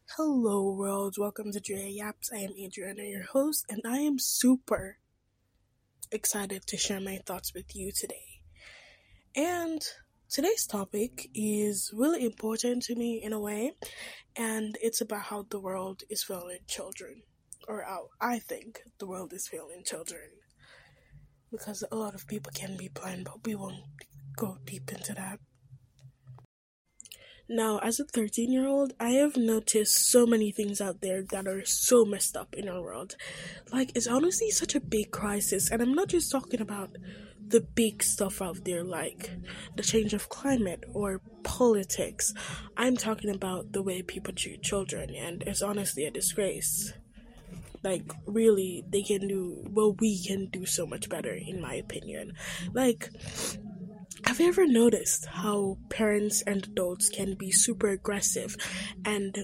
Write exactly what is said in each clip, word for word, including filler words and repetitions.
Hello, world. Welcome to Drea Yaps. I am Adriana, your host, and I am super excited to share my thoughts with you today. And today's topic is really important to me in a way, and it's about how the world is failing children, or how I think the world is failing children. Because a lot of people can be blind, but we won't go deep into that. Now, as a thirteen year old, I have noticed so many things out there that are so messed up in our world. Like, it's honestly such a big crisis, and I'm not just talking about the big stuff out there like the change of climate or politics. I'm talking about the way people treat children, and it's honestly a disgrace. Like, really, they can do, well, we can do so much better, in my opinion. Like, have you ever noticed how parents and adults can be super aggressive and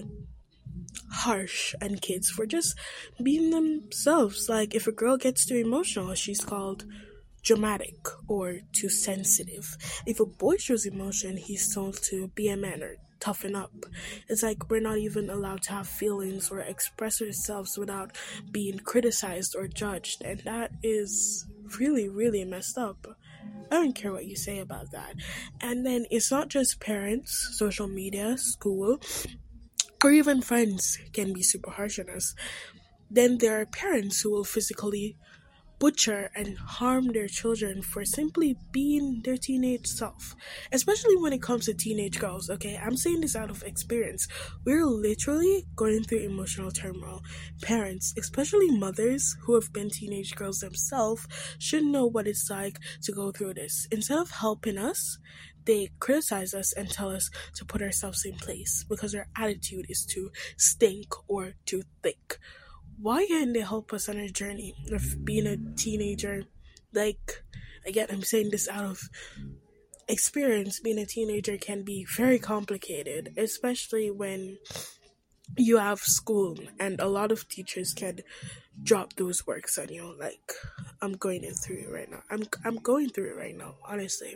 harsh on kids for just being themselves? Like, if a girl gets too emotional, she's called dramatic or too sensitive. If a boy shows emotion, he's told to be a man or toughen up. It's like we're not even allowed to have feelings or express ourselves without being criticized or judged, and that is really, really messed up. I don't care what you say about that. And then it's not just parents, social media, school, or even friends can be super harsh on us. Then there are parents who will physically butcher and harm their children for simply being their teenage self. Especially when it comes to teenage girls, okay? I'm saying this out of experience. We're literally going through emotional turmoil. Parents, especially mothers who have been teenage girls themselves, should know what it's like to go through this. Instead of helping us, they criticize us and tell us to put ourselves in place because our attitude is too stink or too thick. Why can't they help us on our journey of being a teenager? Like, again, I'm saying this out of experience. Being a teenager can be very complicated, especially when you have school and a lot of teachers can drop those works on you. Like, I'm going through it right now. I'm I'm going through it right now, honestly.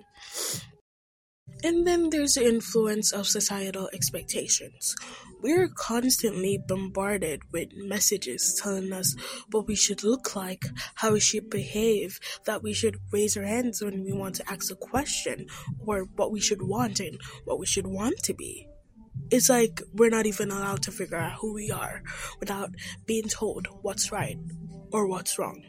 And then there's the influence of societal expectations. We're constantly bombarded with messages telling us what we should look like, how we should behave, that we should raise our hands when we want to ask a question, or what we should want and what we should want to be. It's like we're not even allowed to figure out who we are without being told what's right or what's wrong.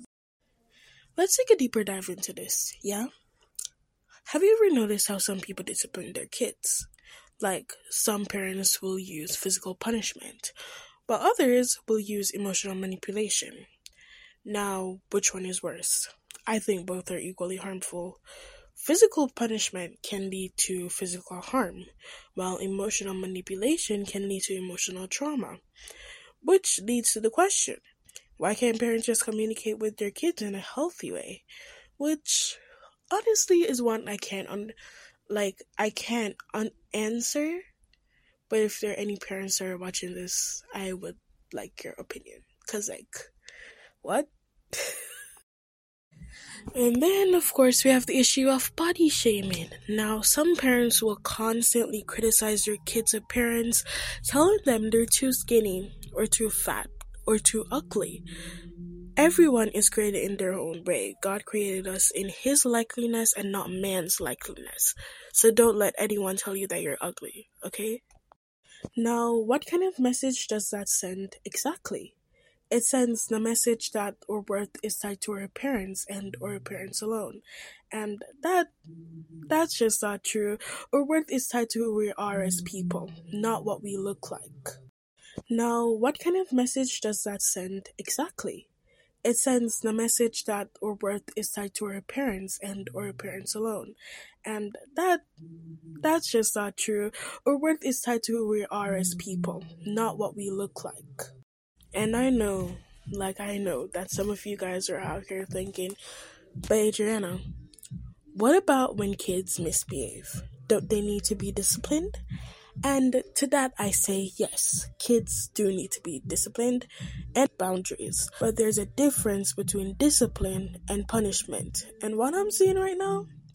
Let's take a deeper dive into this, yeah? Have you ever noticed how some people discipline their kids? Like, some parents will use physical punishment, but others will use emotional manipulation. Now, which one is worse? I think both are equally harmful. Physical punishment can lead to physical harm, while emotional manipulation can lead to emotional trauma. Which leads to the question, why can't parents just communicate with their kids in a healthy way? Which honestly is one I can't un- like I can't un- answer. But if there are any parents that are watching this, I would like your opinion. Cause like, what? And then, of course, we have the issue of body shaming. Now, some parents will constantly criticize their kids' appearance, telling them they're too skinny, or too fat, or too ugly. Everyone is created in their own way. God created us in His likeness and not man's likeness. So don't let anyone tell you that you're ugly, okay? Now, what kind of message does that send exactly? It sends the message that our worth is tied to our parents and our parents alone. And that that's just not true. Our worth is tied to who we are as people, not what we look like. Now, what kind of message does that send exactly? It sends the message that our worth is tied to our parents and our parents alone. And that that's just not true. Our worth is tied to who we are as people, not what we look like. And I know, like I know, that some of you guys are out here thinking, but Adriana, what about when kids misbehave? Don't they need to be disciplined? And to that I say yes, kids do need to be disciplined and boundaries. But there's a difference between discipline and punishment. And what I'm seeing right now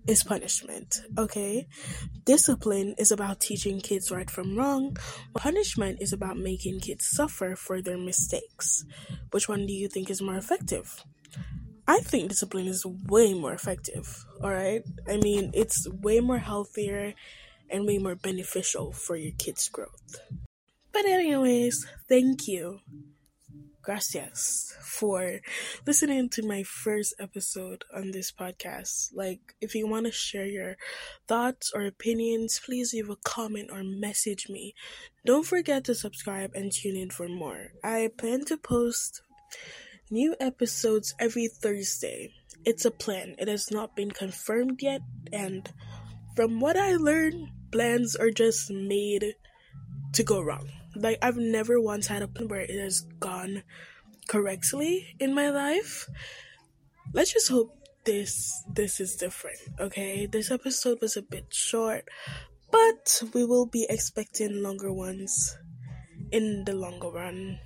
is punishment, okay? Discipline is about teaching kids right from wrong. Punishment is about making kids suffer for their mistakes. Which one do you think is more effective? I think discipline is way more effective, alright? I mean, it's way more healthier and way more beneficial for your kids' growth. But anyways, thank you. Gracias for listening to my first episode on this podcast. Like, if you want to share your thoughts or opinions, please leave a comment or message me. Don't forget to subscribe and tune in for more. I plan to post new episodes every Thursday. It's a plan. It has not been confirmed yet, and from what I learned, plans are just made to go wrong. Like, I've never once had a plan where it has gone correctly in my life. Let's just hope this this is different, okay? This episode was a bit short, but we will be expecting longer ones in the longer run.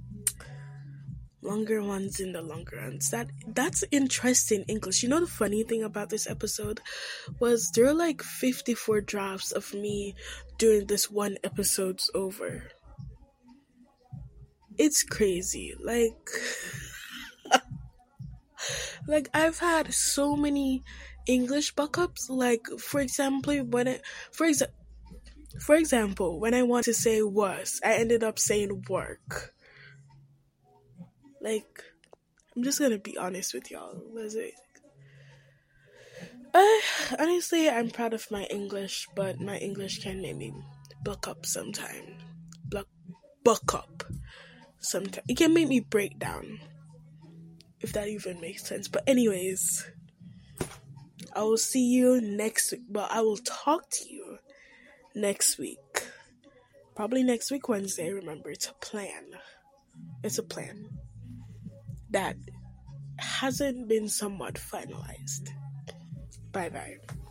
Longer ones in the longer runs. That that's interesting English. You know, the funny thing about this episode was there are like fifty-four drafts of me doing this one episode's over. It's crazy. Like like I've had so many English buck-ups. Like, for example, when it for exa- for example, when I want to say was, I ended up saying work. Like, I'm just gonna be honest with y'all. Was it? Uh, honestly, I'm proud of my English, but my English can make me buck up sometime. Buck, buck up sometime. It can make me break down, if that even makes sense. But anyways, I will see you next week. Well, I will talk to you next week. Probably next week, Wednesday. Remember, it's a plan. It's a plan that hasn't been somewhat finalized. Bye bye.